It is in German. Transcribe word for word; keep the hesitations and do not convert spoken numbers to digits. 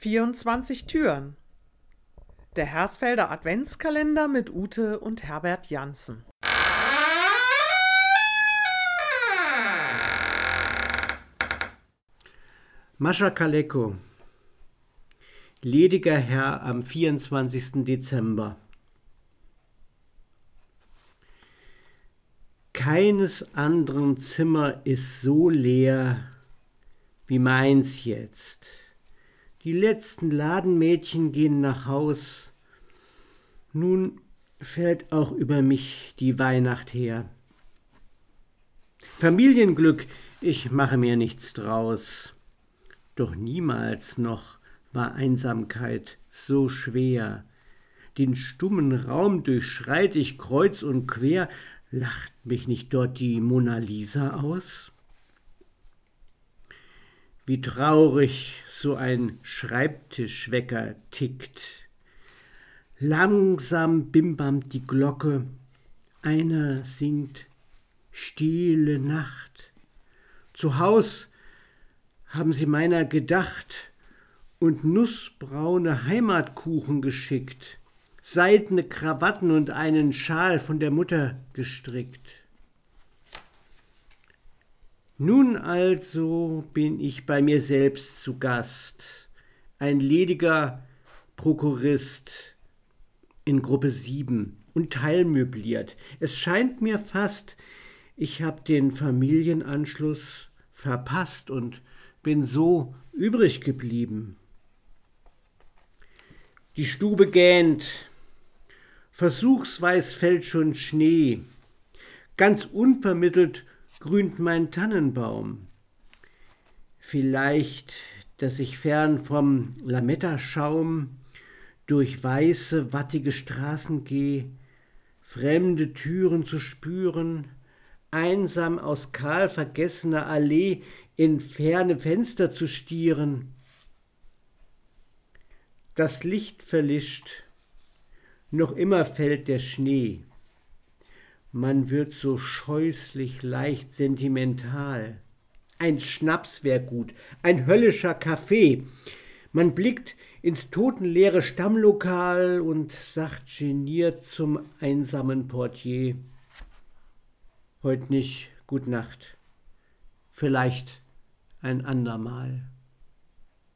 vierundzwanzig Türen. Der Hersfelder Adventskalender mit Ute und Herbert Janssen. Mascha Kaleko. Lediger Herr am vierundzwanzigsten Dezember. Keines anderen Zimmer ist so leer wie meins jetzt. Die letzten Ladenmädchen gehen nach Haus. Nun fällt auch über mich die Weihnacht her. Familienglück, ich mache mir nichts draus. Doch niemals noch war Einsamkeit so schwer. Den stummen Raum durchschreit ich kreuz und quer. Lacht mich nicht dort die Mona Lisa aus? Wie traurig so ein Schreibtischwecker tickt. Langsam bimbert die Glocke, einer singt Stille Nacht. Zu Haus haben sie meiner gedacht und nussbraune Heimatkuchen geschickt, seidene Krawatten und einen Schal von der Mutter gestrickt. Nun also bin ich bei mir selbst zu Gast, ein lediger Prokurist in Gruppe sieben und teilmöbliert. Es scheint mir fast, ich hab den Familienanschluss verpasst und bin so übrig geblieben. Die Stube gähnt, versuchsweis fällt schon Schnee, ganz unvermittelt grünt mein Tannenbaum. Vielleicht, dass ich fern vom Lametta-Schaum durch weiße, wattige Straßen geh, fremde Türen zu spüren, einsam aus kahl vergessener Allee in ferne Fenster zu stieren. Das Licht verlischt, noch immer fällt der Schnee. Man wird so scheußlich leicht sentimental. Ein Schnaps wär gut, ein höllischer Kaffee. Man blickt ins totenleere Stammlokal und sagt geniert zum einsamen Portier: Heut nicht, gut Nacht, vielleicht ein andermal.